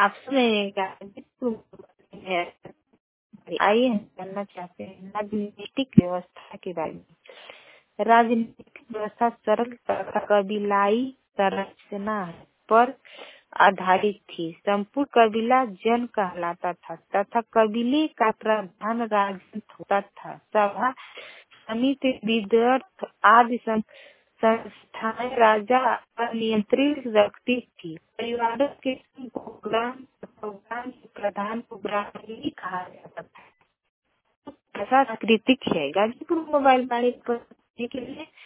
आप सुन रहे हैं गाजीपुर है। आइए हम जानना चाहते हैं राजनीतिक व्यवस्था के बारे में। राजनीतिक व्यवस्था सरल तथा कबीलाई संरचना पर आधारित थी। संपूर्ण कबीला जन कहलाता था तथा कबीले का प्रधान राजनीति होता था। सभा समिति विद्यार्थ आदि संस्थाएं राजा पर नियंत्रित रखती थी। परिवारों के ग्राम के प्रधान को ग्रामीण कहा जाता था। ऐसा सांस्कृतिक है। गाजीपुर मोबाइल बारे के लिए